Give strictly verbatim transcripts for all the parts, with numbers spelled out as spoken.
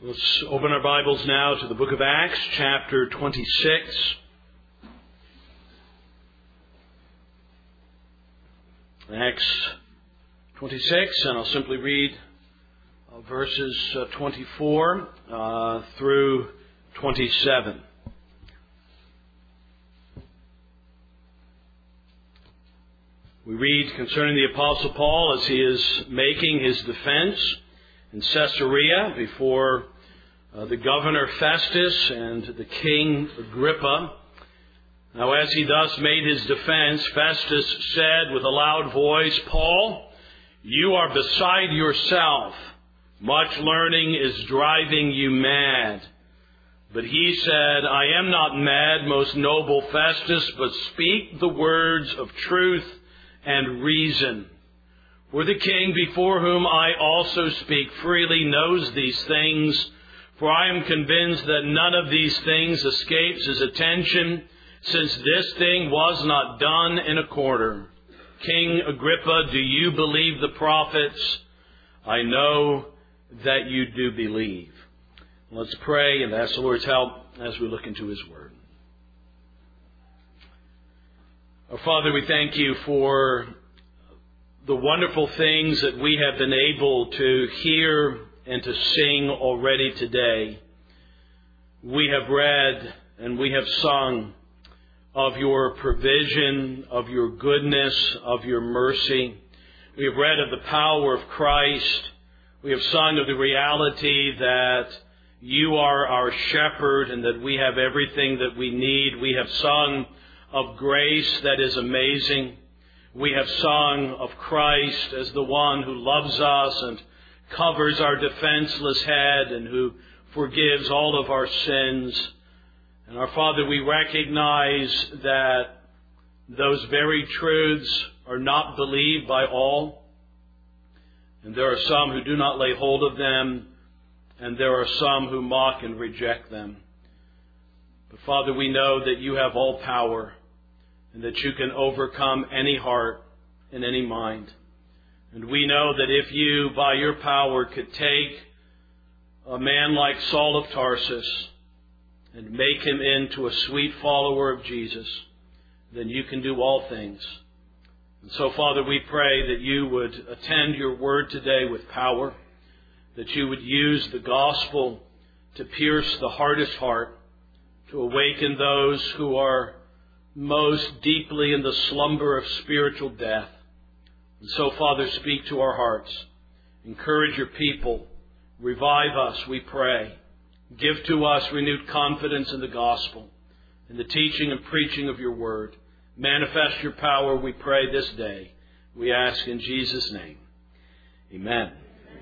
Let's open our Bibles now to the book of Acts, chapter twenty-six. Acts twenty-six, and I'll simply read uh, verses uh, twenty-four uh, through twenty-seven. We read concerning the Apostle Paul as he is making his defense in Caesarea before uh, the governor Festus and the king Agrippa. Now as he thus made his defense, Festus said with a loud voice, "Paul, you are beside yourself. Much learning is driving you mad." But he said, "I am not mad, most noble Festus, but speak the words of truth and reason. For the king, before whom I also speak freely, knows these things. For I am convinced that none of these things escapes his attention, since this thing was not done in a quarter. King Agrippa, do you believe the prophets? I know that you do believe." Let's pray and ask the Lord's help as we look into His Word. Our Father, we thank you for the wonderful things that we have been able to hear and to sing already today. We have read and we have sung of your provision, of your goodness, of your mercy. We have read of the power of Christ. We have sung of the reality that you are our shepherd and that we have everything that we need. We have sung of grace that is amazing. We have sung of Christ as the one who loves us and covers our defenseless head and who forgives all of our sins. And our Father, we recognize that those very truths are not believed by all. And there are some who do not lay hold of them, and there are some who mock and reject them. But Father, we know that you have all power, and that you can overcome any heart and any mind. And we know that if you, by your power, could take a man like Saul of Tarsus and make him into a sweet follower of Jesus, then you can do all things. And so, Father, we pray that you would attend your word today with power, that you would use the gospel to pierce the hardest heart, to awaken those who are most deeply in the slumber of spiritual death. And so, Father, speak to our hearts. Encourage your people. Revive us, we pray. Give to us renewed confidence in the gospel, in the teaching and preaching of your word. Manifest your power, we pray, this day. We ask in Jesus' name. Amen.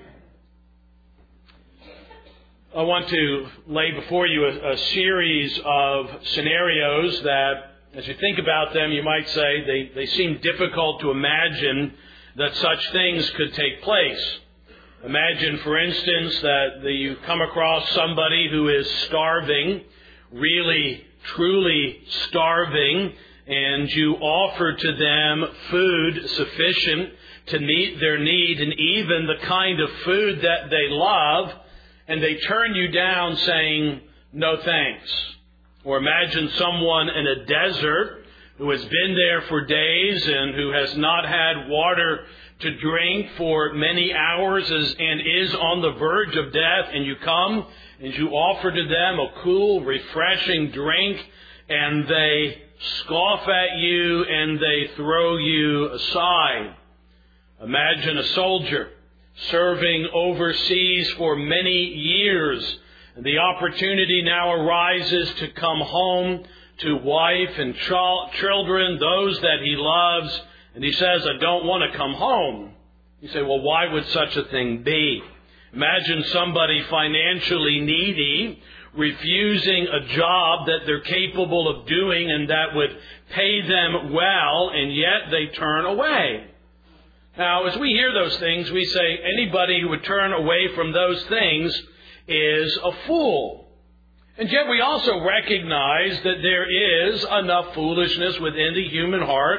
I want to lay before you a, a series of scenarios that, as you think about them, you might say they, they seem difficult to imagine that such things could take place. Imagine, for instance, that the, you come across somebody who is starving, really, truly starving, and you offer to them food sufficient to meet their need and even the kind of food that they love, and they turn you down saying, "No thanks." Or imagine someone in a desert who has been there for days and who has not had water to drink for many hours and is on the verge of death, and you come and you offer to them a cool, refreshing drink, and they scoff at you and they throw you aside. Imagine a soldier serving overseas for many years, and the opportunity now arises to come home to wife and ch- children, those that he loves, and he says, "I don't want to come home." You say, well, why would such a thing be? Imagine somebody financially needy refusing a job that they're capable of doing and that would pay them well, and yet they turn away. Now, as we hear those things, we say anybody who would turn away from those things is a fool. And yet we also recognize that there is enough foolishness within the human heart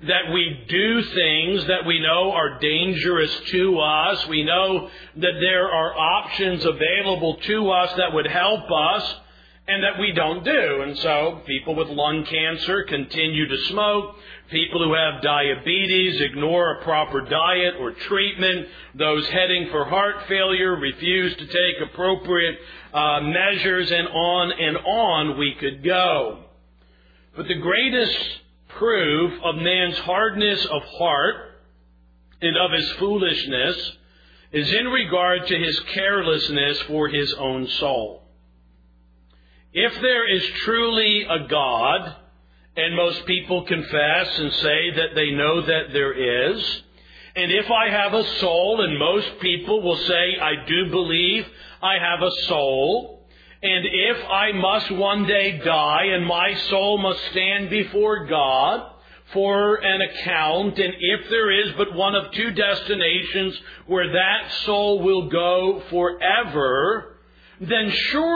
that we do things that we know are dangerous to us. We know that there are options available to us that would help us, and that we don't do. And so people with lung cancer continue to smoke. People who have diabetes ignore a proper diet or treatment. Those heading for heart failure refuse to take appropriate uh, measures, and on and on we could go. But the greatest proof of man's hardness of heart and of his foolishness is in regard to his carelessness for his own soul. If there is truly a God, and most people confess and say that they know that there is, and if I have a soul, and most people will say, I do believe I have a soul, and if I must one day die and my soul must stand before God for an account, and if there is but one of two destinations where that soul will go forever, then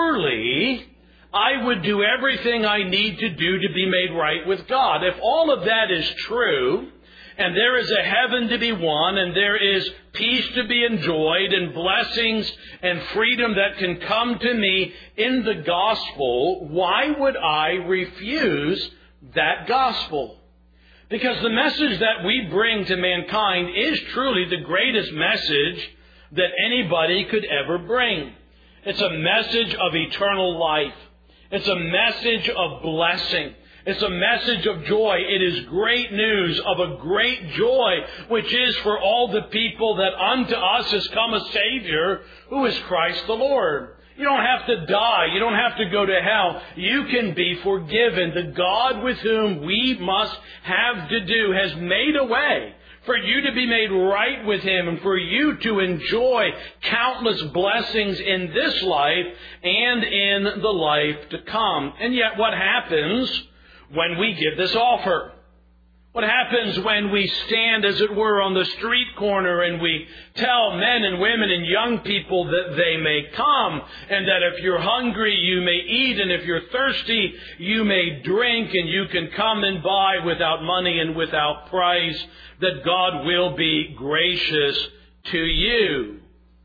surely I would do everything I need to do to be made right with God. If all of that is true, and there is a heaven to be won, and there is peace to be enjoyed, and blessings and freedom that can come to me in the gospel, why would I refuse that gospel? Because the message that we bring to mankind is truly the greatest message that anybody could ever bring. It's a message of eternal life. It's a message of blessing. It's a message of joy. It is great news of a great joy, which is for all the people that unto us has come a Savior, who is Christ the Lord. You don't have to die. You don't have to go to hell. You can be forgiven. The God with whom we must have to do has made a way for you to be made right with Him, and for you to enjoy countless blessings in this life and in the life to come. And yet what happens when we give this offer? What happens when we stand, as it were, on the street corner and we tell men and women and young people that they may come, and that if you're hungry you may eat, and if you're thirsty you may drink, and you can come and buy without money and without price, that God will be gracious to you?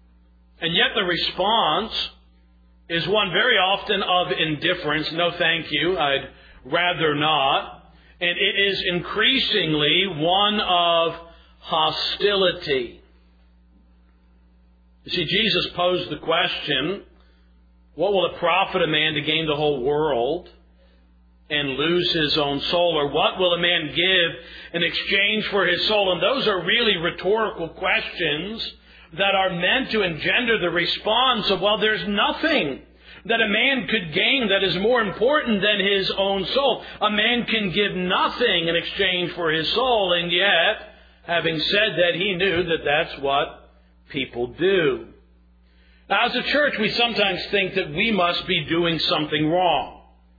And yet the response is one very often of indifference. No, thank you. I'd rather not. And it is increasingly one of hostility. You see, Jesus posed the question, what will it profit a man to gain the whole world and lose his own soul? Or what will a man give in exchange for his soul? And those are really rhetorical questions that are meant to engender the response of, well, there's nothing that a man could gain that is more important than his own soul. A man can give nothing in exchange for his soul, and yet, having said that, he knew that that's what people do. Now, as a church, we sometimes think that we must be doing something wrong.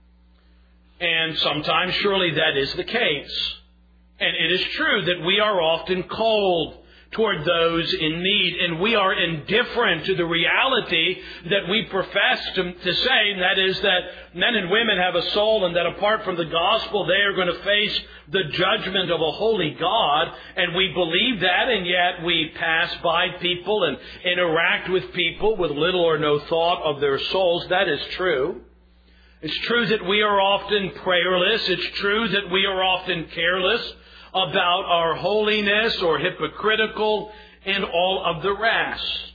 And sometimes, surely, that is the case. And it is true that we are often cold toward those in need, and we are indifferent to the reality that we profess to, to say, and that is that men and women have a soul, and that apart from the gospel they are going to face the judgment of a holy God. And we believe that, and yet we pass by people and interact with people with little or no thought of their souls. That is true. It's true that we are often prayerless. It's true that we are often careless about our holiness, or hypocritical, and all of the rest.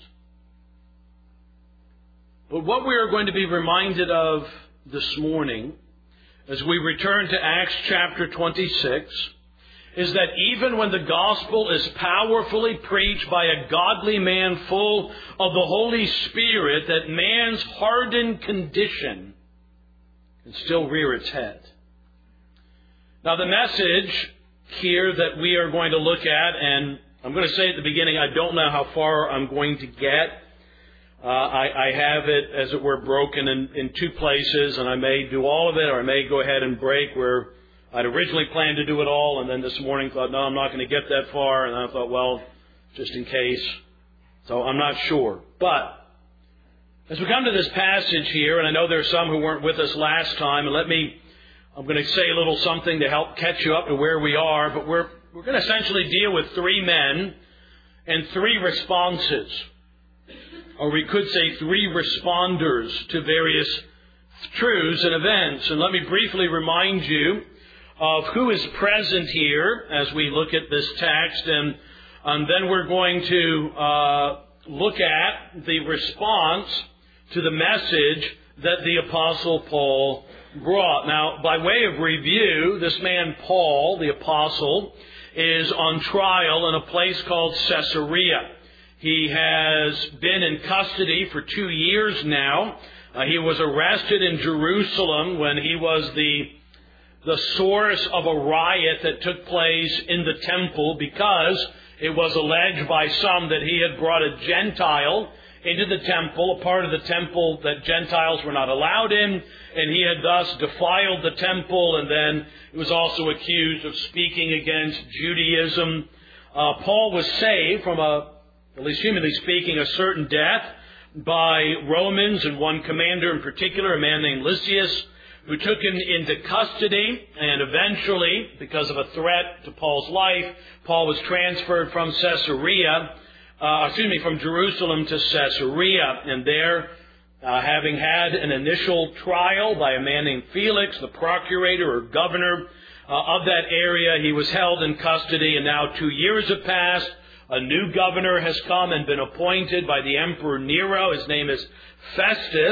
But what we are going to be reminded of this morning, as we return to Acts chapter twenty-six, is that even when the gospel is powerfully preached by a godly man full of the Holy Spirit, that man's hardened condition can still rear its head. Now, the message here that we are going to look at, and I'm going to say at the beginning, I don't know how far I'm going to get. Uh, I, I have it, as it were, broken in, in two places, and I may do all of it, or I may go ahead and break where I'd originally planned to do it all, and then this morning thought, no, I'm not going to get that far, and I thought, well, just in case. So I'm not sure. But as we come to this passage here, and I know there are some who weren't with us last time, and let me I'm going to say a little something to help catch you up to where we are, but we're we're going to essentially deal with three men and three responses. Or we could say three responders to various truths and events. And let me briefly remind you of who is present here as we look at this text. And, and then we're going to uh, look at the response to the message that the Apostle Paul brought. Now, by way of review, this man Paul, the Apostle, is on trial in a place called Caesarea. He has been in custody for two years now. Uh, he was arrested in Jerusalem when he was the, the source of a riot that took place in the temple, because it was alleged by some that he had brought a Gentile into the temple, a part of the temple that Gentiles were not allowed in, and he had thus defiled the temple, and then he was also accused of speaking against Judaism. Uh, Paul was saved from a, at least humanly speaking, a certain death by Romans, and one commander in particular, a man named Lysias, who took him into custody, and eventually, because of a threat to Paul's life, Paul was transferred from Caesarea, uh, excuse me, from Jerusalem to Caesarea, and there, uh, having had an initial trial by a man named Felix, the procurator or governor uh, of that area, he was held in custody, and now two years have passed. A new governor has come and been appointed by the Emperor Nero. His name is Festus.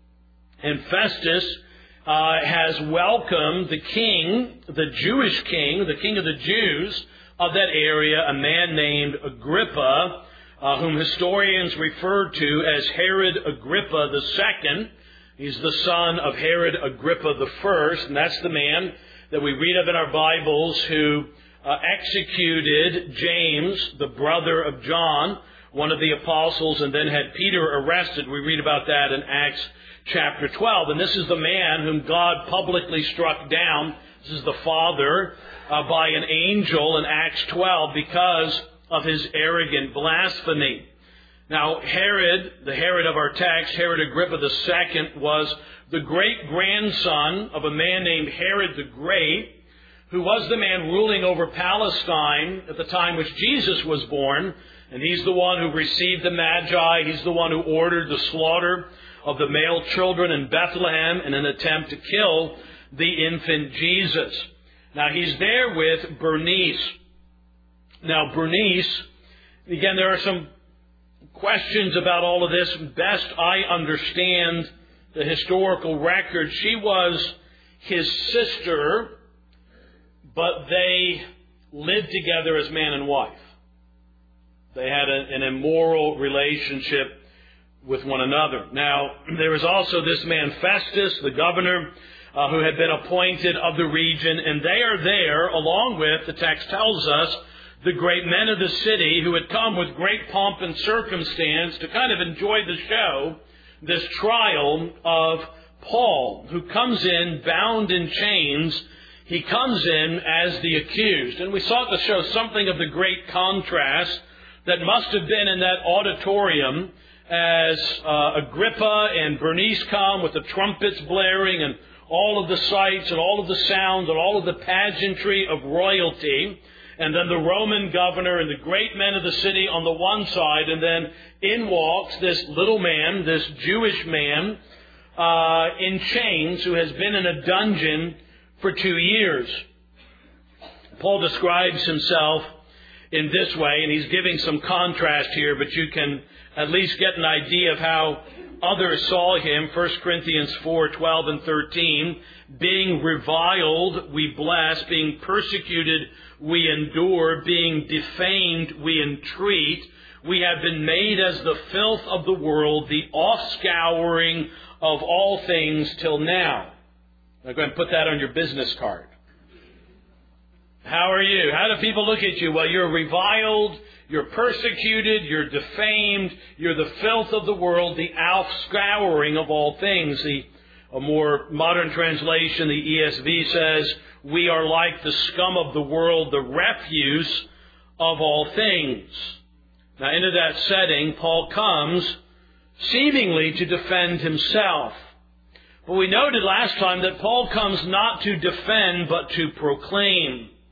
And Festus uh, has welcomed the king, the Jewish king, the king of the Jews of that area, a man named Agrippa, uh, whom historians refer to as Herod Agrippa the Second. He's the son of Herod Agrippa the First, and that's the man that we read of in our Bibles who Uh, executed James, the brother of John, one of the apostles, and then had Peter arrested. We read about that in Acts chapter twelve. And this is the man whom God publicly struck down. This is the father uh, by an angel in Acts twelve because of his arrogant blasphemy. Now, Herod, the Herod of our text, Herod Agrippa the Second, was the great-grandson of a man named Herod the Great, who was the man ruling over Palestine at the time which Jesus was born. And he's the one who received the Magi. He's the one who ordered the slaughter of the male children in Bethlehem in an attempt to kill the infant Jesus. Now, he's there with Bernice. Now, Bernice, again, there are some questions about all of this. Best I understand the historical record, she was his sister, but they lived together as man and wife. They had a, an immoral relationship with one another. Now, there was also this man Festus, the governor, uh, who had been appointed of the region, and they are there along with, the text tells us, the great men of the city who had come with great pomp and circumstance to kind of enjoy the show, this trial of Paul, who comes in bound in chains. He comes in as the accused. And we sought to show something of the great contrast that must have been in that auditorium as uh, Agrippa and Bernice come with the trumpets blaring and all of the sights and all of the sounds and all of the pageantry of royalty. And then the Roman governor and the great men of the city on the one side. And then in walks this little man, this Jewish man uh, in chains who has been in a dungeon for two years. Paul describes himself in this way, and he's giving some contrast here, but you can at least get an idea of how others saw him. First Corinthians four, twelve and thirteen. Being reviled, we bless. Being persecuted, we endure. Being defamed, we entreat. We have been made as the filth of the world, the offscouring of all things till now. Now go ahead and put that on your business card. How are you? How do people look at you? Well, you're reviled, you're persecuted, you're defamed, you're the filth of the world, the offscouring of all things. The a more modern translation, the E S V says, we are like the scum of the world, the refuse of all things. Now, into that setting, Paul comes seemingly to defend himself. But we noted last time that Paul comes not to defend, but to proclaim.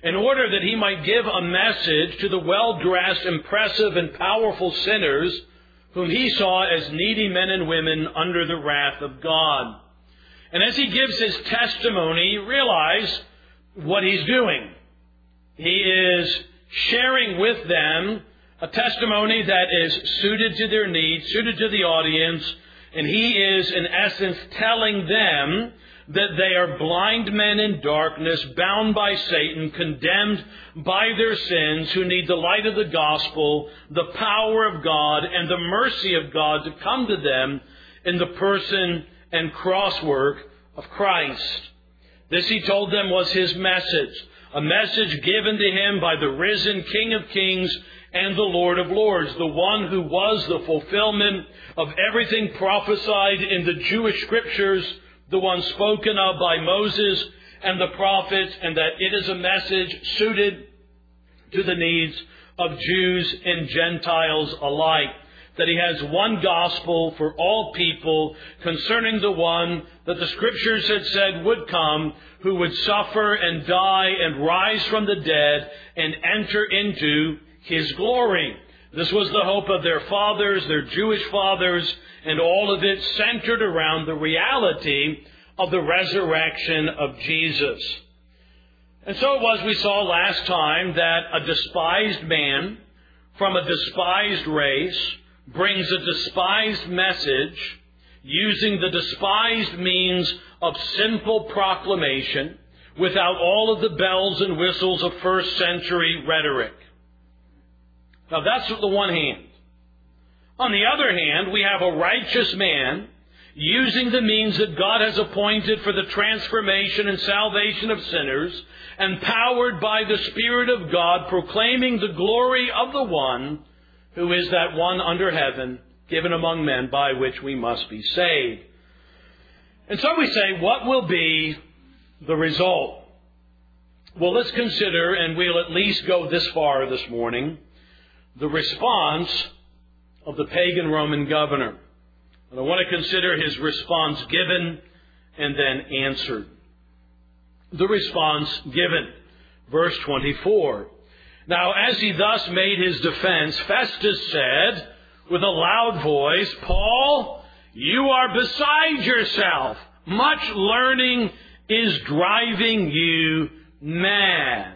in order that he might give a message to the well-dressed, impressive, and powerful sinners whom he saw as needy men and women under the wrath of God. And as he gives his testimony, realize what he's doing. He is sharing with them a testimony that is suited to their needs, suited to the audience, and he is, in essence, telling them that they are blind men in darkness, bound by Satan, condemned by their sins, who need the light of the gospel, the power of God, and the mercy of God to come to them in the person and cross work of Christ. This, he told them, was his message, a message given to him by the risen King of Kings and the Lord of Lords, the one who was the fulfillment of everything prophesied in the Jewish scriptures, the one spoken of by Moses and the prophets, and that it is a message suited to the needs of Jews and Gentiles alike. That he has one gospel for all people concerning the one that the scriptures had said would come, who would suffer and die and rise from the dead and enter into his glory. This was the hope of their fathers, their Jewish fathers, and all of it centered around the reality of the resurrection of Jesus. And so it was, we saw last time, that a despised man from a despised race brings a despised message using the despised means of sinful proclamation without all of the bells and whistles of first century rhetoric. Now that's the one hand. On the other hand, we have a righteous man using the means that God has appointed for the transformation and salvation of sinners, empowered by the Spirit of God, proclaiming the glory of the one who is that one under heaven, given among men, by which we must be saved. And so we say, what will be the result? Well, let's consider, and we'll at least go this far this morning, the response of the pagan Roman governor. And I want to consider his response given and then answered. The response given. Verse twenty-four. Now, as he thus made his defense, Festus said with a loud voice, Paul, you are beside yourself. Much learning is driving you mad.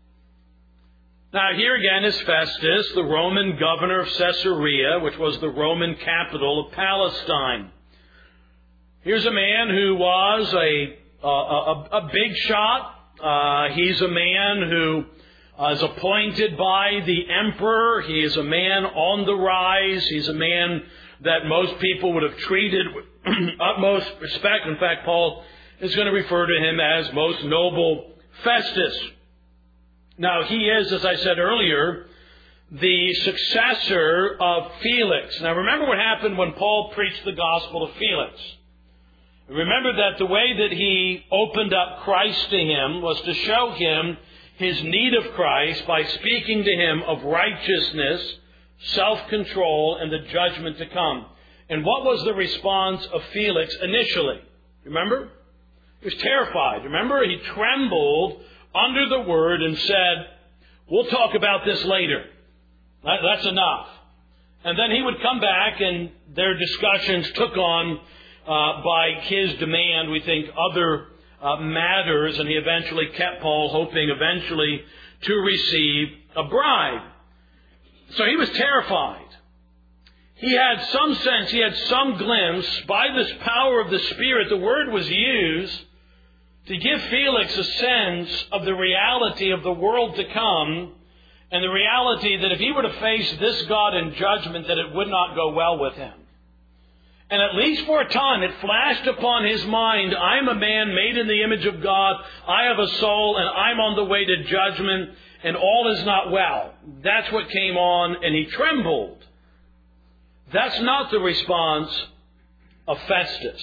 Now, here again is Festus, the Roman governor of Caesarea, which was the Roman capital of Palestine. Here's a man who was a, a, a, a big shot. Uh, he's a man who is appointed by the emperor. He is a man on the rise. He's a man that most people would have treated with utmost respect. In fact, Paul is going to refer to him as most noble Festus. Now, he is, as I said earlier, the successor of Felix. Now, remember what happened when Paul preached the gospel to Felix. Remember that the way that he opened up Christ to him was to show him his need of Christ by speaking to him of righteousness, self-control, and the judgment to come. And what was the response of Felix initially? Remember? He was terrified. Remember? He trembled under the word and said, we'll talk about this later. That's enough. And then he would come back and their discussions took on, uh, by his demand, we think, other uh, matters, and he eventually kept Paul, hoping eventually to receive a bribe. So he was terrified. He had some sense, he had some glimpse, by this power of the Spirit, the word was used to give Felix a sense of the reality of the world to come, and the reality that if he were to face this God in judgment, that it would not go well with him. And at least for a time, it flashed upon his mind, I'm a man made in the image of God, I have a soul, and I'm on the way to judgment, and all is not well. That's what came on, and he trembled. That's not the response of Festus.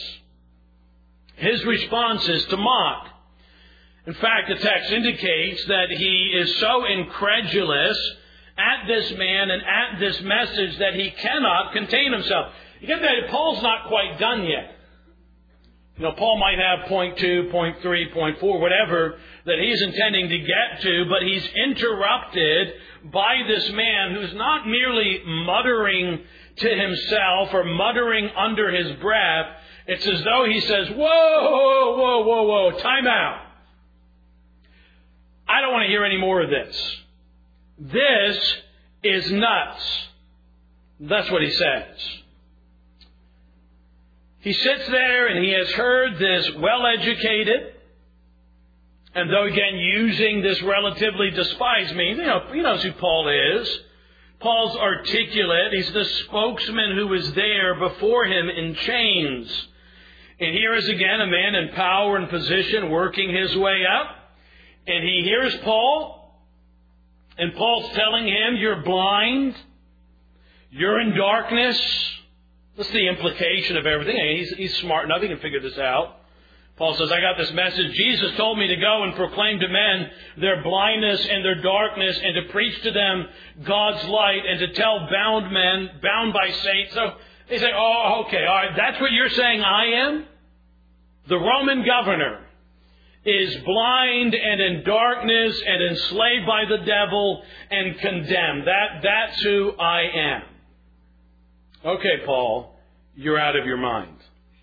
His response is to mock. In fact, the text indicates that he is so incredulous at this man and at this message that he cannot contain himself. You get that? Paul's not quite done yet. You know, Paul might have point two, point three, point four, whatever that he's intending to get to, but he's interrupted by this man who's not merely muttering to himself or muttering under his breath. It's as though he says, whoa, whoa, whoa, whoa, whoa, time out. I don't want to hear any more of this. This is nuts. That's what he says. He sits there and he has heard this well-educated, and though again using this relatively despised means, you know, he knows who Paul is. Paul's articulate. He's the spokesman who is there before him in chains. And here is again a man in power and position working his way up. And he hears Paul. And Paul's telling him, you're blind. You're in darkness. That's the implication of everything. And he's, he's smart enough. He can figure this out. Paul says, I got this message. Jesus told me to go and proclaim to men their blindness and their darkness and to preach to them God's light and to tell bound men, bound by Satan. So they say, oh, okay, all right, that's what you're saying I am? The Roman governor is blind and in darkness and enslaved by the devil and condemned. That, that's who I am. Okay, Paul, you're out of your mind.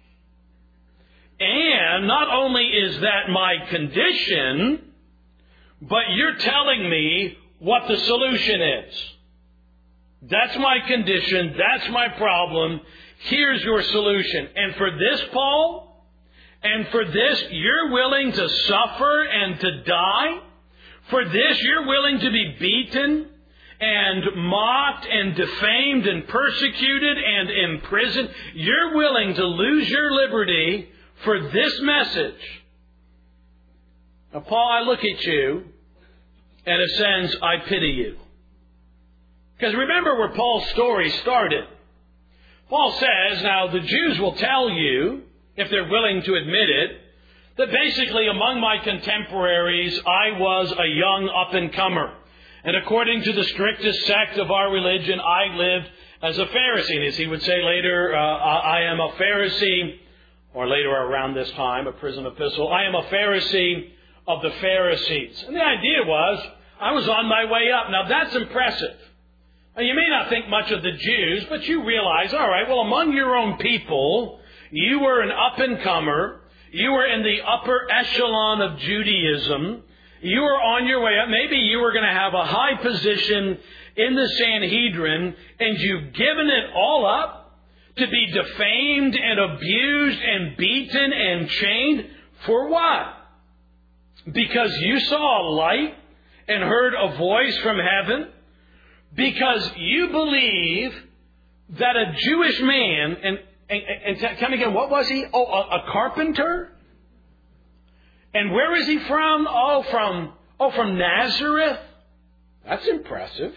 And not only is that my condition, but you're telling me what the solution is. That's my condition. That's my problem. Here's your solution. And for this, Paul, and for this, you're willing to suffer and to die? For this, you're willing to be beaten and mocked and defamed and persecuted and imprisoned? You're willing to lose your liberty for this message? Now, Paul, I look at you, and in a sense, I pity you. Because remember where Paul's story started. Paul says, now the Jews will tell you, if they're willing to admit it, that basically among my contemporaries, I was a young up-and-comer. And according to the strictest sect of our religion, I lived as a Pharisee. And as he would say later, uh, I am a Pharisee, or later around this time, a prison epistle, I am a Pharisee of the Pharisees. And the idea was, I was on my way up. Now that's impressive. Now, you may not think much of the Jews, but you realize, all right, well, among your own people, you were an up-and-comer. You were in the upper echelon of Judaism. You were on your way up. Maybe you were going to have a high position in the Sanhedrin, and you've given it all up to be defamed and abused and beaten and chained. For what? Because you saw a light and heard a voice from heaven? Because you believe that a Jewish man, and, and, and tell me again, what was he? Oh, a, a carpenter? And where is he from? Oh, from, oh, from Nazareth? That's impressive.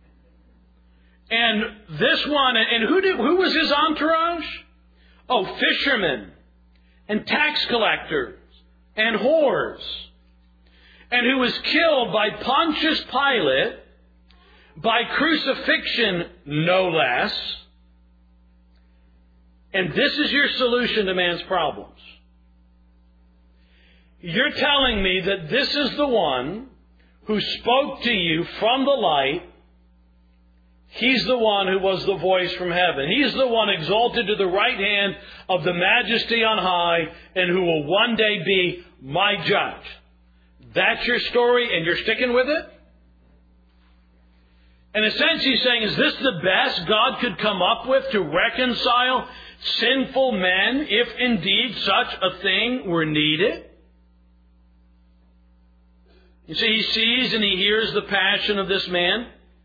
And this one, and who did, who was his entourage? Oh, fishermen and tax collectors and whores. And who was killed by Pontius Pilate, by crucifixion, no less. And this is your solution to man's problems. You're telling me that this is the one who spoke to you from the light. He's the one who was the voice from heaven. He's the one exalted to the right hand of the majesty on high, and who will one day be my judge. That's your story, and you're sticking with it? In a sense, he's saying, is this the best God could come up with to reconcile sinful men, if indeed such a thing were needed? You see, he sees and he hears the passion of this man,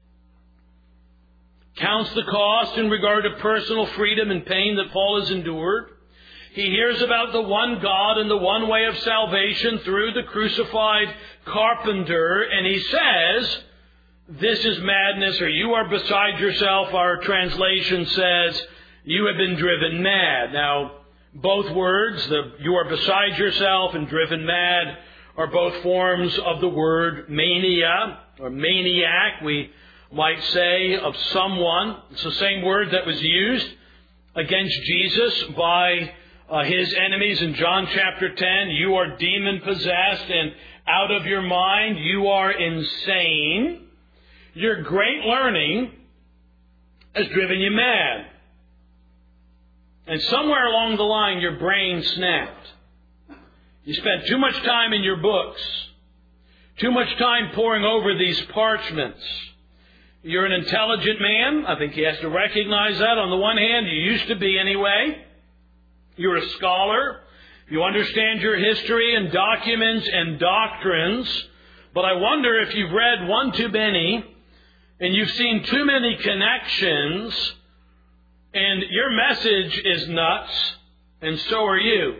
counts the cost in regard to personal freedom and pain that Paul has endured. He hears about the one God and the one way of salvation through the crucified carpenter, and he says, this is madness, or you are beside yourself. Our translation says, you have been driven mad. Now, both words, the you are beside yourself and driven mad, are both forms of the word mania, or maniac, we might say, of someone. It's the same word that was used against Jesus by uh, his enemies in John chapter ten. You are demon-possessed and out of your mind. You are insane. Your great learning has driven you mad. And somewhere along the line, your brain snapped. You spent too much time in your books. Too much time poring over these parchments. You're an intelligent man. I think he has to recognize that. On the one hand, you used to be anyway. You're a scholar. You understand your history and documents and doctrines. But I wonder if you've read one too many and you've seen too many connections and your message is nuts and so are you.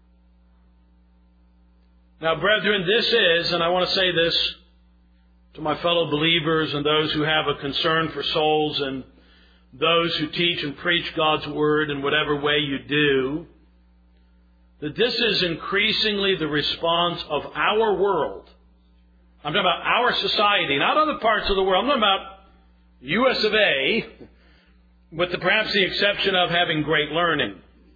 Now, brethren, this is, and I want to say this to my fellow believers and those who have a concern for souls and those who teach and preach God's Word in whatever way you do, that this is increasingly the response of our world. I'm talking about our society, not other parts of the world. I'm talking about U S of A, with the, perhaps the exception of having great learning.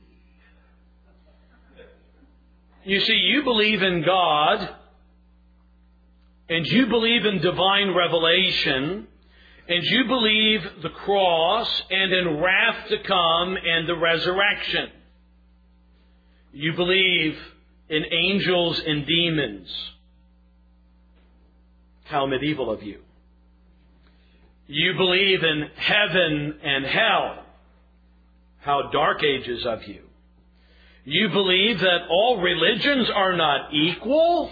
You see, you believe in God, and you believe in divine revelation, and you believe the cross, and in wrath to come, and the resurrection. You believe in angels and demons. How medieval of you. You believe in heaven and hell. How dark ages of you. You believe that all religions are not equal.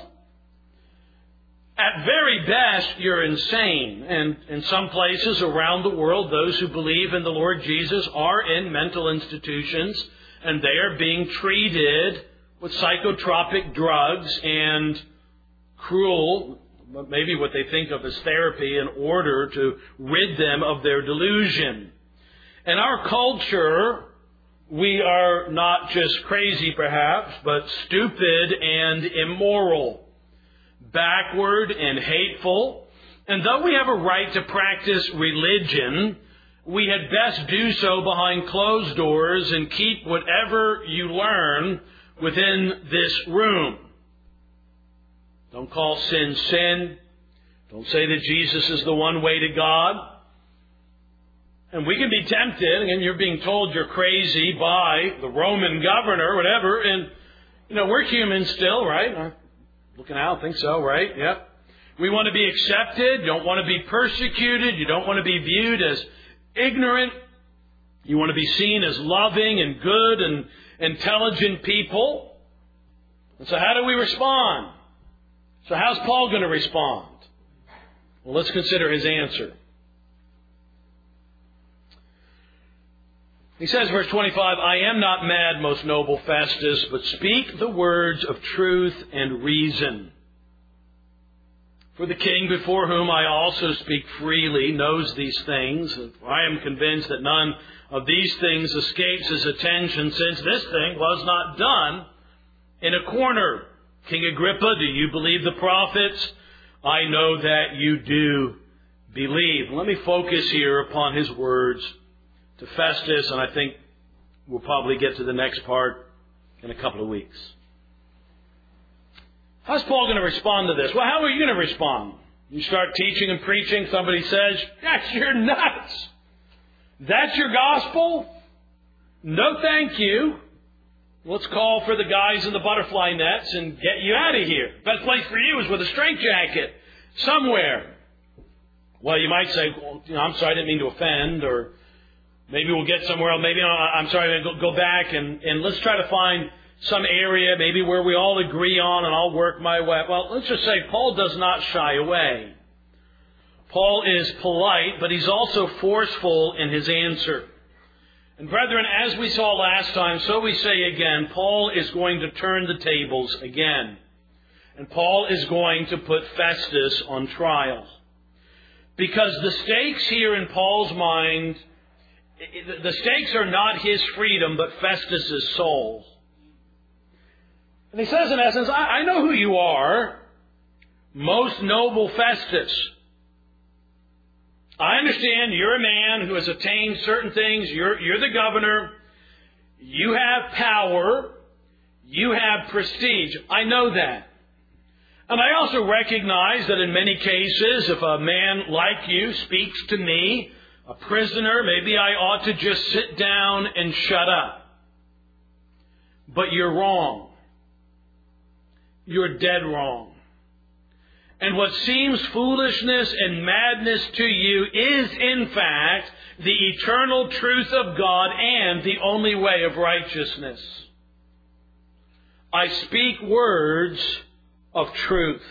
At very best, you're insane. And in some places around the world, those who believe in the Lord Jesus are in mental institutions, and they are being treated with psychotropic drugs and cruel, maybe what they think of as therapy, in order to rid them of their delusion. In our culture, we are not just crazy, perhaps, but stupid and immoral, backward and hateful. And though we have a right to practice religion, we had best do so behind closed doors and keep whatever you learn within this room. Don't call sin sin. Don't say that Jesus is the one way to God. And we can be tempted, and you're being told you're crazy by the Roman governor or whatever, and, you know, we're human still, right? Looking out, think so, right? Yep. We want to be accepted. You don't want to be persecuted. You don't want to be viewed as ignorant. You want to be seen as loving and good and intelligent people. And so how do we respond? So how's Paul going to respond? Well, let's consider his answer. He says, verse twenty-five, I am not mad, most noble Festus, but speak the words of truth and reason. For the king before whom I also speak freely knows these things. I am convinced that none of these things escapes his attention, since this thing was not done in a corner. King Agrippa, do you believe the prophets? I know that you do believe. Let me focus here upon his words to Festus, and I think we'll probably get to the next part in a couple of weeks. How's Paul going to respond to this? Well, how are you going to respond? You start teaching and preaching, somebody says, "That's you're nuts. That's your gospel? No thank you. Let's call for the guys in the butterfly nets and get you out of here. Best place for you is with a straitjacket somewhere." Well, you might say, well, you know, I'm sorry, I didn't mean to offend, or maybe we'll get somewhere else. Maybe I'm sorry, go, go back and, and let's try to find some area maybe where we all agree on, and I'll work my way. Well, let's just say Paul does not shy away. Paul is polite, but he's also forceful in his answer. And brethren, as we saw last time, so we say again, Paul is going to turn the tables again. And Paul is going to put Festus on trial. Because the stakes here in Paul's mind, the stakes are not his freedom, but Festus' soul. And he says in essence, I, I know who you are, most noble Festus. I understand you're a man who has attained certain things. You're, you're the governor. You have power. You have prestige. I know that. And I also recognize that in many cases, if a man like you speaks to me, a prisoner, maybe I ought to just sit down and shut up. But you're wrong. You're dead wrong. And what seems foolishness and madness to you is, in fact, the eternal truth of God and the only way of righteousness. I speak words of truth.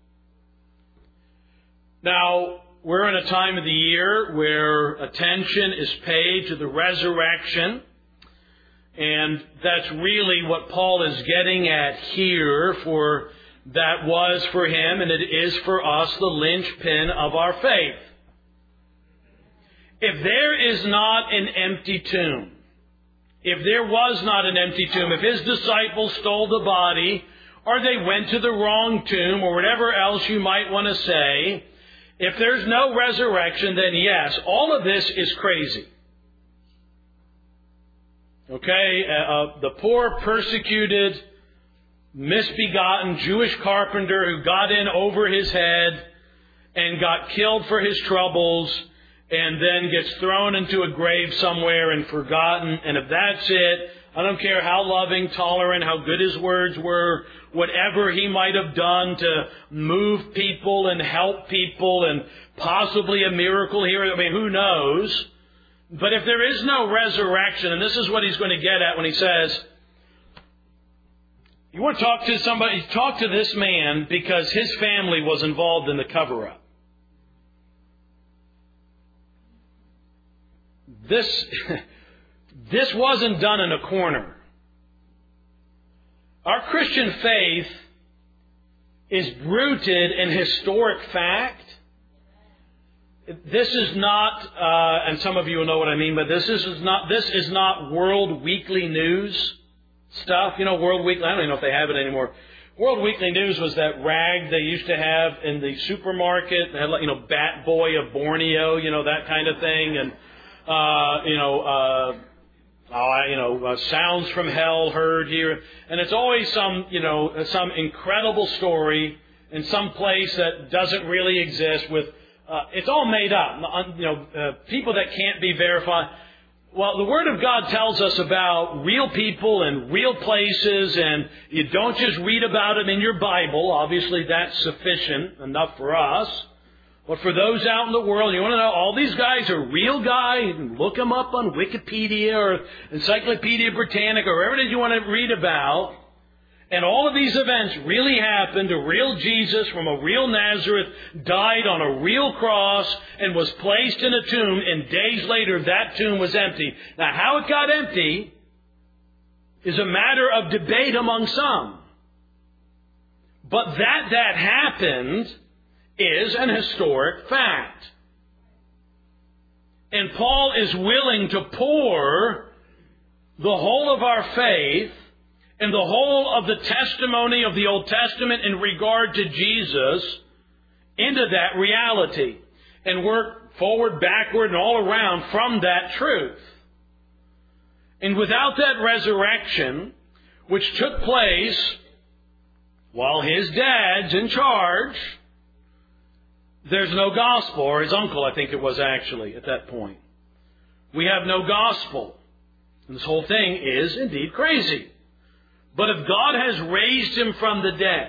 Now, we're in a time of the year where attention is paid to the resurrection. And that's really what Paul is getting at here, for that was for him and it is for us the linchpin of our faith. If there is not an empty tomb, if there was not an empty tomb, if his disciples stole the body, or they went to the wrong tomb, or whatever else you might want to say, if there's no resurrection, then yes, all of this is crazy. Okay, uh, the poor, persecuted, misbegotten Jewish carpenter who got in over his head and got killed for his troubles and then gets thrown into a grave somewhere and forgotten. And if that's it, I don't care how loving, tolerant, how good his words were, whatever he might have done to move people and help people and possibly a miracle here. I mean, who knows? But if there is no resurrection, and this is what he's going to get at when he says, you want to talk to somebody, talk to this man because his family was involved in the cover-up. This, this wasn't done in a corner. Our Christian faith is rooted in historic fact. This is not, uh, and some of you will know what I mean, but this is not, this is not World Weekly News stuff. You know, World Weekly, I don't even know if they have it anymore. World Weekly News was that rag they used to have in the supermarket. They had, like, you know, Bat Boy of Borneo, you know, that kind of thing. And, uh, you know, uh, oh, you know, uh, sounds from hell heard here. And it's always some, you know, some incredible story in some place that doesn't really exist with, uh, it's all made up. You know, uh, people that can't be verified. Well, the Word of God tells us about real people and real places, and you don't just read about it in your Bible. Obviously, that's sufficient enough for us. But for those out in the world, you want to know, all these guys are real guys. You can look them up on Wikipedia or Encyclopedia Britannica or wherever it is you want to read about. And all of these events really happened. A real Jesus from a real Nazareth died on a real cross and was placed in a tomb, and days later that tomb was empty. Now, how it got empty is a matter of debate among some. But that that happened is an historic fact. And Paul is willing to pour the whole of our faith and the whole of the testimony of the Old Testament in regard to Jesus into that reality and work forward, backward, and all around from that truth. And without that resurrection, which took place while his dad's in charge, there's no gospel, or his uncle, I think it was actually, at that point. We have no gospel. And this whole thing is indeed crazy. But if God has raised him from the dead,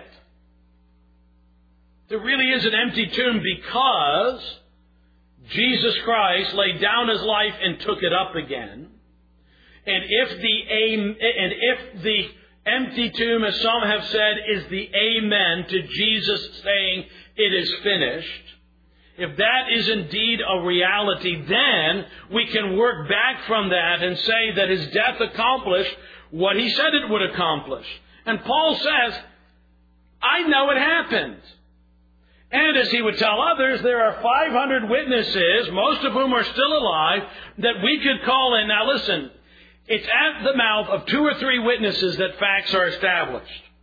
there really is an empty tomb because Jesus Christ laid down his life and took it up again. And if the and if the empty tomb, as some have said, is the amen to Jesus saying it is finished, if that is indeed a reality, then we can work back from that and say that his death accomplished what he said it would accomplish. And Paul says, I know it happened. And as he would tell others, there are five hundred witnesses, most of whom are still alive, that we could call in. Now listen, it's at the mouth of two or three witnesses that facts are established.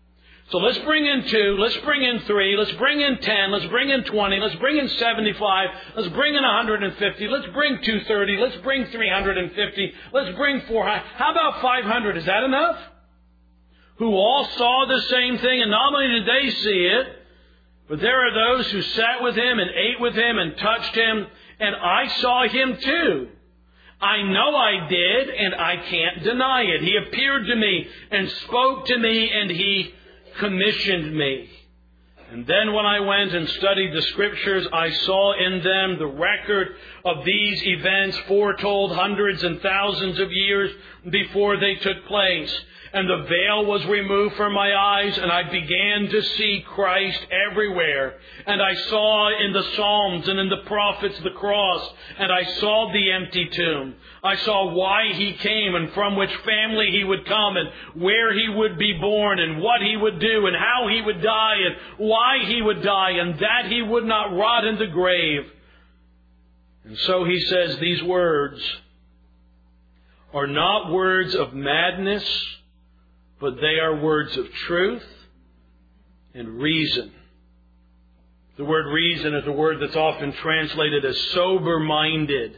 So let's bring in two, let's bring in three, let's bring in ten, let's bring in twenty, let's bring in seventy-five, let's bring in one hundred fifty, let's bring two hundred thirty, let's bring three hundred fifty, let's bring four hundred. How about five hundred? Is that enough? Who all saw the same thing, and not only did they see it, but there are those who sat with him and ate with him and touched him, and I saw him too. I know I did, and I can't deny it. He appeared to me and spoke to me, and he commissioned me. And then when I went and studied the Scriptures, I saw in them the record of these events foretold hundreds and thousands of years before they took place. And the veil was removed from my eyes, and I began to see Christ everywhere. And I saw in the Psalms and in the prophets the cross, and I saw the empty tomb. I saw why he came and from which family he would come and where he would be born and what he would do and how he would die and why he would die, and that he would not rot in the grave. And so he says these words are not words of madness, but they are words of truth and reason. The word reason is a word that's often translated as sober-minded.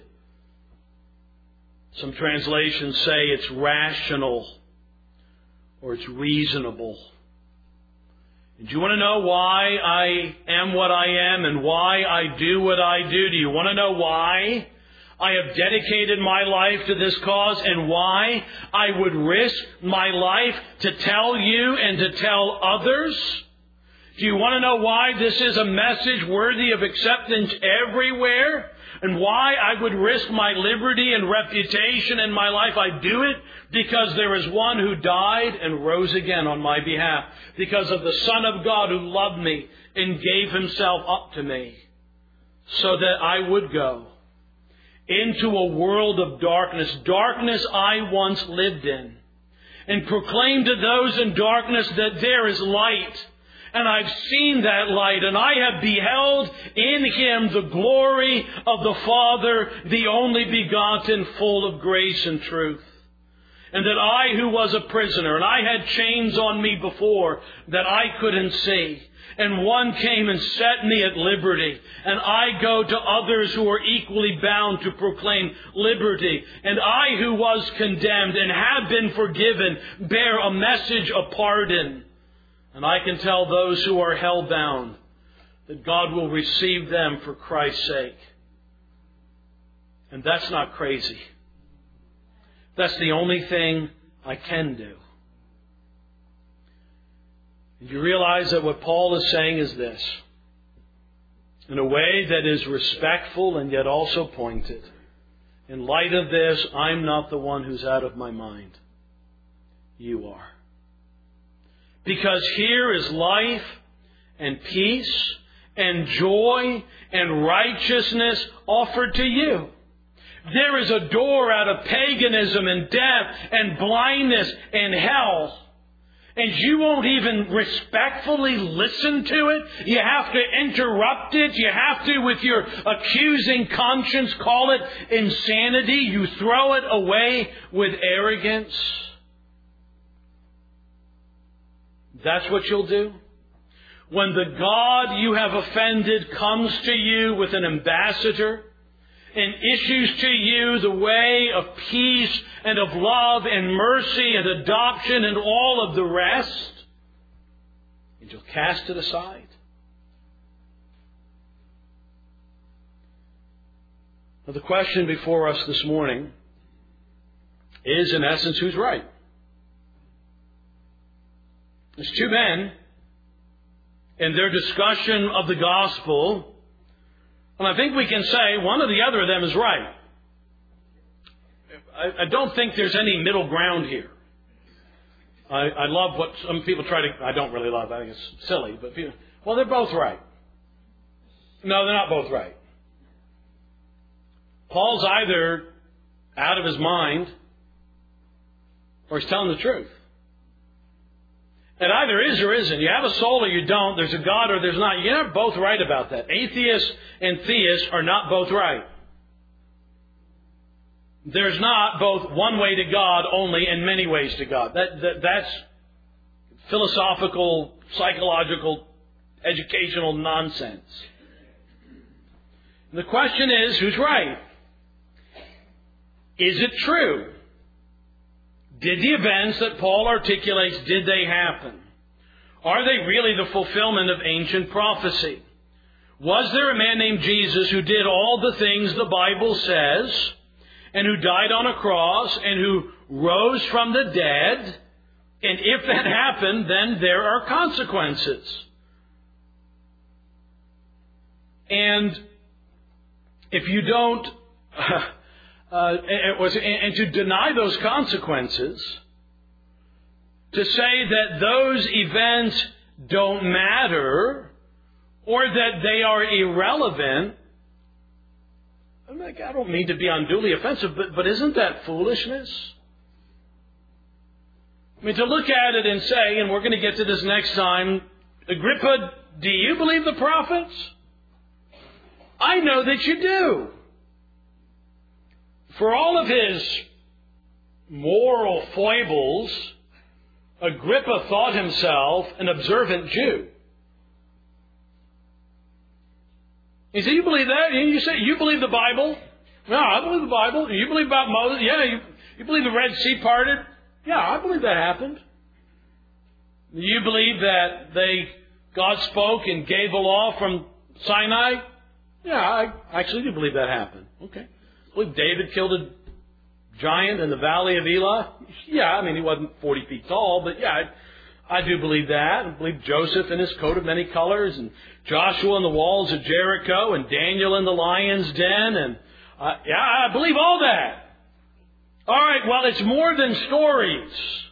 Some translations say it's rational or it's reasonable. And do you want to know why I am what I am and why I do what I do? Do you want to know why I have dedicated my life to this cause and why I would risk my life to tell you and to tell others? Do you want to know why this is a message worthy of acceptance everywhere? And why I would risk my liberty and reputation in my life? I do it because there is one who died and rose again on my behalf. Because of the Son of God who loved me and gave himself up to me so that I would go into a world of darkness, darkness I once lived in, and proclaim to those in darkness that there is light. And I've seen that light, and I have beheld in him the glory of the Father, the only begotten, full of grace and truth. And that I, who was a prisoner, and I had chains on me before that I couldn't see, and one came and set me at liberty. And I go to others who are equally bound to proclaim liberty. And I, who was condemned and have been forgiven, bear a message of pardon. And I can tell those who are hell-bound that God will receive them for Christ's sake. And that's not crazy. That's the only thing I can do. You realize that what Paul is saying is this, in a way that is respectful and yet also pointed. In light of this, I'm not the one who's out of my mind. You are. Because here is life and peace and joy and righteousness offered to you. There is a door out of paganism and death and blindness and hell. And you won't even respectfully listen to it. You have to interrupt it. You have to, with your accusing conscience, call it insanity. You throw it away with arrogance. That's what you'll do. When the God you have offended comes to you with an ambassador and issues to you the way of peace and of love and mercy and adoption and all of the rest, and you'll cast it aside. Now, the question before us this morning is, in essence, who's right? There's two men in their discussion of the gospel. And I think we can say one or the other of them is right. I, I don't think there's any middle ground here. I, I love what some people try to... I don't really love. I think it's silly. But people, well, they're both right. No, they're not both right. Paul's either out of his mind or he's telling the truth. It either is or isn't. You have a soul or you don't. There's a God or there's not. You're not both right about that. Atheists and theists are not both right. There's not both one way to God only and many ways to God. That, that That's philosophical, psychological, educational nonsense. The question is, who's right? Is it true? Did the events that Paul articulates, did they happen? Are they really the fulfillment of ancient prophecy? Was there a man named Jesus who did all the things the Bible says, and who died on a cross, and who rose from the dead? And if that happened, then there are consequences. And if you don't, uh, uh, it was, and to deny those consequences, to say that those events don't matter, or that they are irrelevant, I'm like, I don't mean to be unduly offensive, but, but isn't that foolishness? I mean, to look at it and say, and we're going to get to this next time, Agrippa, do you believe the prophets? I know that you do. For all of his moral foibles, Agrippa thought himself an observant Jew. He said, you believe that? And you say, you believe the Bible? No, I believe the Bible. You believe about Moses? Yeah. You, you believe the Red Sea parted? Yeah, I believe that happened. You believe that they God spoke and gave the law from Sinai? Yeah, I actually do believe that happened. Okay. I believe David killed a giant in the valley of Elah? Yeah, I mean, he wasn't forty feet tall, but yeah, I, I do believe that. I believe Joseph in his coat of many colors, and Joshua in the walls of Jericho, and Daniel in the lion's den, and uh, yeah, I believe all that. All right, well, it's more than stories.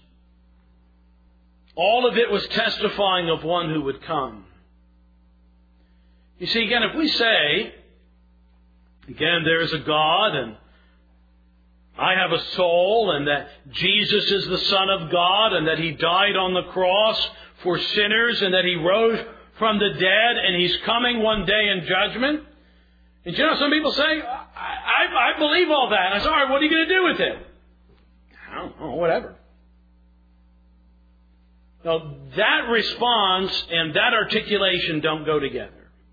All of it was testifying of one who would come. You see, again, if we say, again, there is a God, and I have a soul, and that Jesus is the Son of God, and that He died on the cross for sinners, and that He rose from the dead, and He's coming one day in judgment. And you know, some people say, I, I, I believe all that. And I say, all right, what are you going to do with it? I don't know, whatever. Now, that response and that articulation don't go together.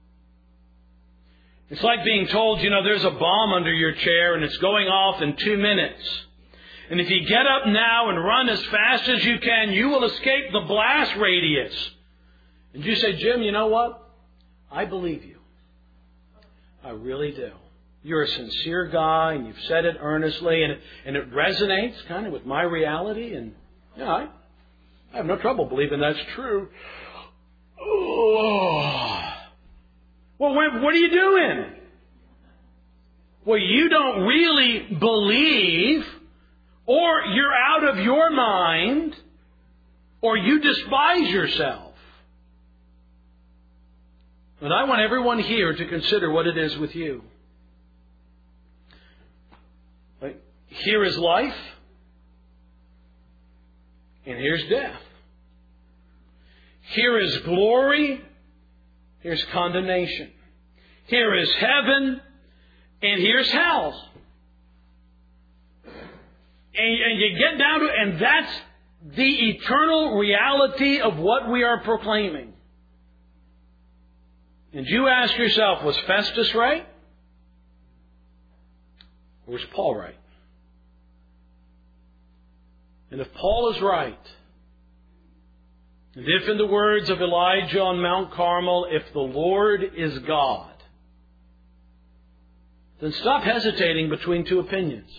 It's like being told, you know, there's a bomb under your chair and it's going off in two minutes. And if you get up now and run as fast as you can, you will escape the blast radius. And you say, Jim, you know what? I believe you. I really do. You're a sincere guy, and you've said it earnestly, and it, and it resonates kind of with my reality. And yeah, I, I have no trouble believing that's true. Oh. Well, what are you doing? Well, you don't really believe, or you're out of your mind, or you despise yourself. But I want everyone here to consider what it is with you. Here is life, and here's death. Here is glory, here's condemnation. Here is heaven, and here's hell. And, and you get down to it, and that's the eternal reality of what we are proclaiming. And you ask yourself, was Festus right? Or was Paul right? And if Paul is right, and if in the words of Elijah on Mount Carmel, if the Lord is God, then stop hesitating between two opinions.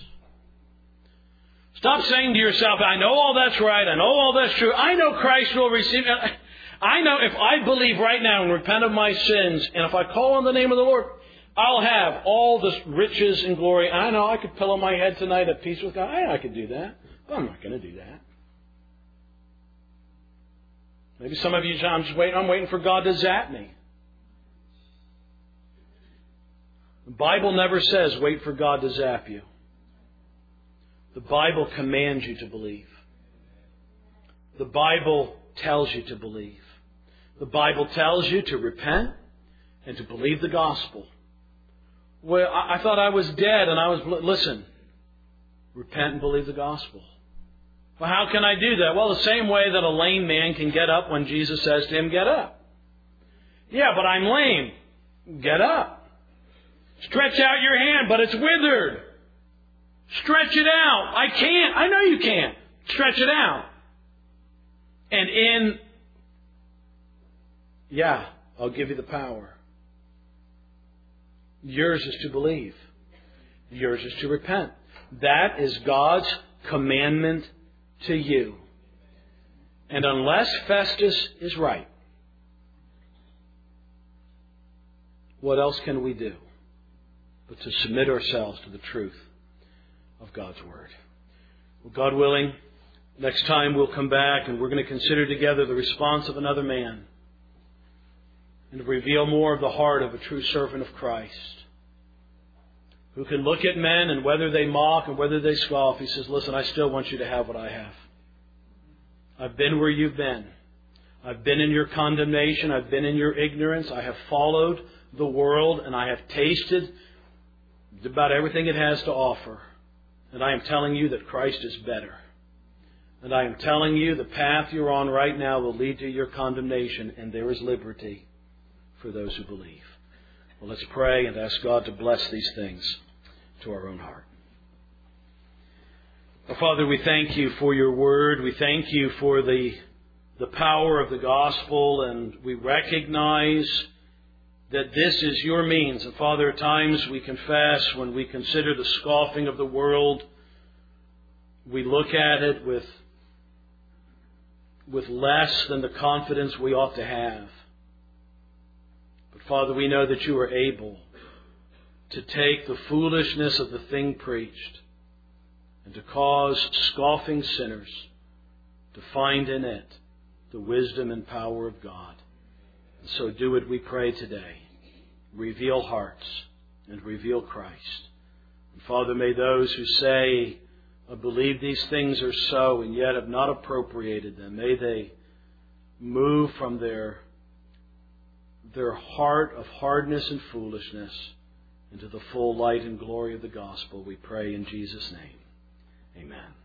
Stop saying to yourself, I know all that's right, I know all that's true, I know Christ will receive it. I know if I believe right now and repent of my sins, and if I call on the name of the Lord, I'll have all the riches and glory. I know I could pillow my head tonight at peace with God. I know I could do that. But I'm not going to do that. Maybe some of you say, I'm just waiting, I'm waiting for God to zap me. The Bible never says wait for God to zap you. The Bible commands you to believe. The Bible tells you to believe. The Bible tells you to repent and to believe the gospel. Well, I, I thought I was dead and I was... Listen, repent and believe the gospel. Well, how can I do that? Well, the same way that a lame man can get up when Jesus says to him, get up. Yeah, but I'm lame. Get up. Stretch out your hand, but it's withered. Stretch it out. I can't. I know you can't. Stretch it out. And in, yeah, I'll give you the power. Yours is to believe. Yours is to repent. That is God's commandment to you. And unless Festus is right, what else can we do but to submit ourselves to the truth of God's Word? Well, God willing, next time we'll come back and we're going to consider together the response of another man and reveal more of the heart of a true servant of Christ, who can look at men and whether they mock and whether they scoff, he says, listen, I still want you to have what I have. I've been where you've been. I've been in your condemnation. I've been in your ignorance. I have followed the world and I have tasted about everything it has to offer. And I am telling you that Christ is better. And I am telling you the path you're on right now will lead to your condemnation, and there is liberty for those who believe. Well, let's pray and ask God to bless these things to our own heart. Well, Father, we thank you for your word. We thank you for the, the power of the gospel, and we recognize that this is your means. And Father, at times we confess when we consider the scoffing of the world, we look at it with, with less than the confidence we ought to have. But Father, we know that you are able to take the foolishness of the thing preached and to cause scoffing sinners to find in it the wisdom and power of God. And so do it, we pray today. Reveal hearts and reveal Christ. And Father, may those who say, I believe these things are so and yet have not appropriated them, may they move from their, their heart of hardness and foolishness into the full light and glory of the gospel. We pray in Jesus' name. Amen.